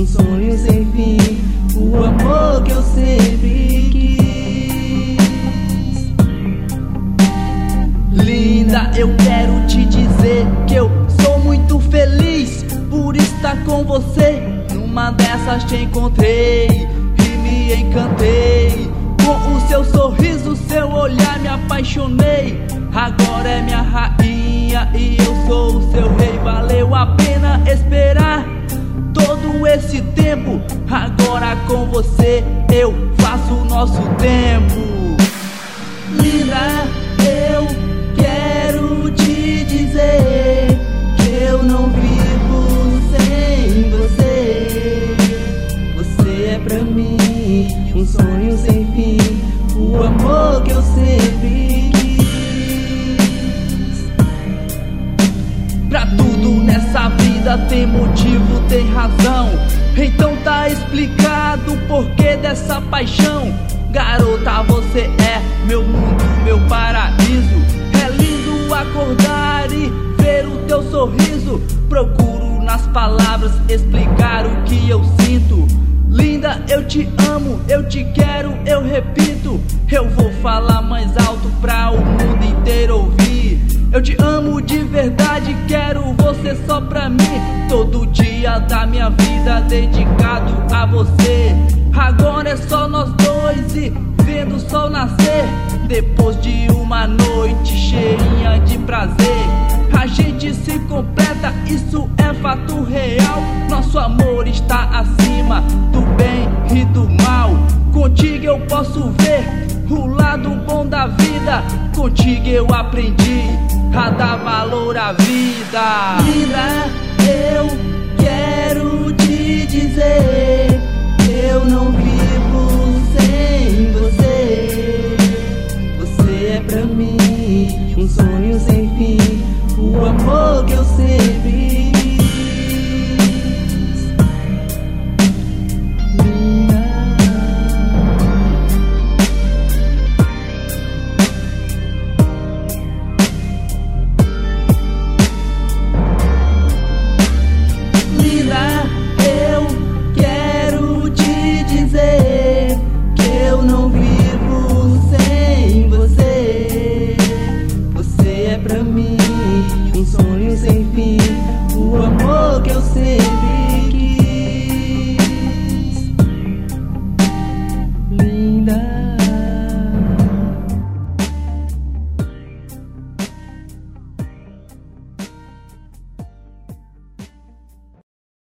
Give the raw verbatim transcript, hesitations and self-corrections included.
um sonho sem fim, o amor que eu sempre quis. Linda, eu quero te dizer que eu sou muito feliz por estar com você. Numa dessas te encontrei e me encantei. Com o seu sorriso, seu olhar me apaixonei. Agora é minha rainha e eu sou o seu rei. Valeu a pena esperar todo esse tempo. Agora com você eu faço o nosso tempo. Linda, eu quero te dizer que eu não vivo sem você. Você é pra mim um sonho sem fim, o amor que eu sempre quis. Pra tudo nessa vida tem motivo, tem razão. Então tá explicado o porquê dessa paixão. Garota, você é meu mundo, meu paraíso. É lindo acordar e ver o teu sorriso. Procuro nas palavras explicar o que eu sinto. Linda, eu te amo, eu te quero, eu repito. Eu vou falar mais alto pra o mundo inteiro ouvir. Eu te amo de verdade, quero você só pra mim. Todo dia da minha vida dedicado a você. Agora é só nós dois e vendo o sol nascer. Depois de uma noite cheinha de prazer, a gente se completa, isso é fato real. Nosso amor está acima do bem e do mal. Contigo eu posso ver o lado bom da vida. Contigo eu aprendi a dar valor à vida. Linda, eu